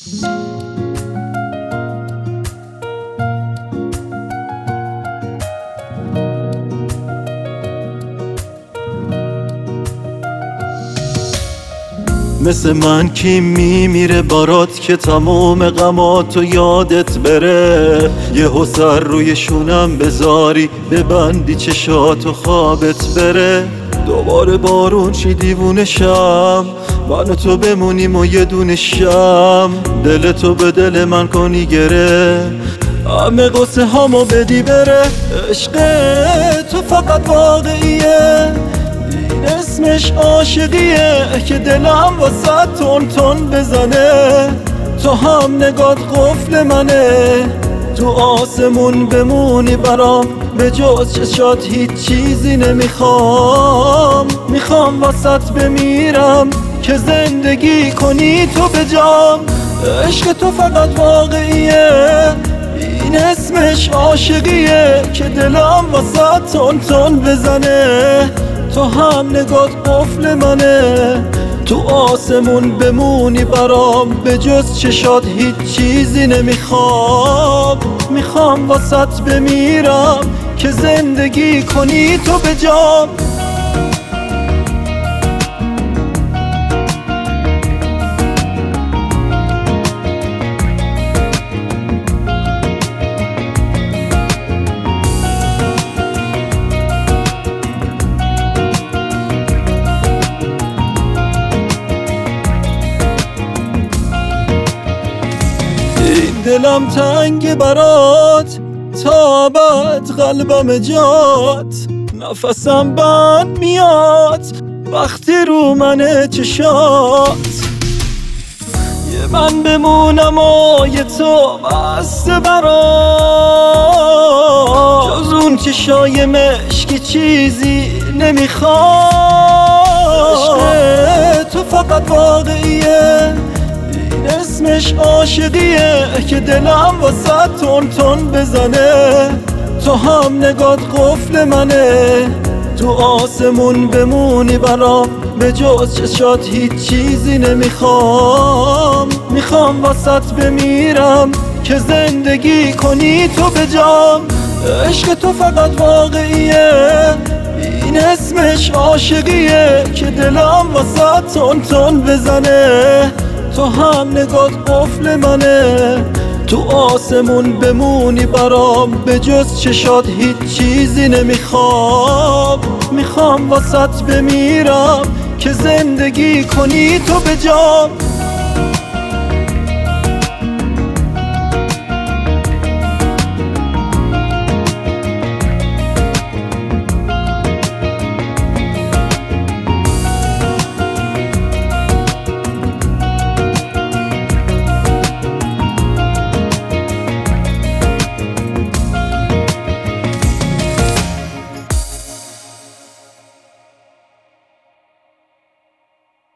مثل من کی میمیره برات که تمام غماتو یادت بره، یهو سر روی شونم بذاری ببندی چشاتو خوابت بره. دوباره بارون چی دیوونه شم، من و تو بمونیم و یه دونه شم، دلتو به دل من کنی گره، همه قصه هامو بدی بره. عشق تو فقط واقعیه، اسمش عاشقیه که دلم واسه تون تون بزنه. تو هم نگات قفل منه، تو آسمون بمونی برام، به جز چشات هیچ چیزی نمیخوام. میخوام واسط بمیرم که زندگی کنی تو به جام. عشق تو فقط واقعیه، این اسمش عاشقیه که دلم واسه تون تون بزنه. تو هم نگات قفل منه، تو آسمون بمونی برام، به جز چشات هیچ چیزی نمیخوام. میخوام واسط بمیرم که زندگی کنی تو به جام. دلم تنگ برات تا ابد، قلبم جات، نفسم بند میاد وقتی رو منه چشات. یه من بمونم و یه تو بسته برات، جز اون چشای مشکی چیزی نمیخواد. عشق تو فقط واقعیه، اسمش عاشقیه که دلم واسه تون تون بزنه. تو هم نگات قفل منه، تو آسمون بمونی برام، به جز چشات هیچ چیزی نمیخوام. میخوام واسط بمیرم که زندگی کنی تو به جام. عشق تو فقط واقعیه، این اسمش عاشقیه که دلم واسه تون تون بزنه. تو هم نگات قفل منه، تو آسمون بمونی برام، به جز چشات هیچ چیزی نمیخوام. میخوام واسط بمیرم که زندگی کنی تو به جام.